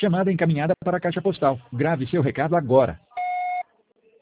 Chamada encaminhada para a caixa postal. Grave seu recado agora.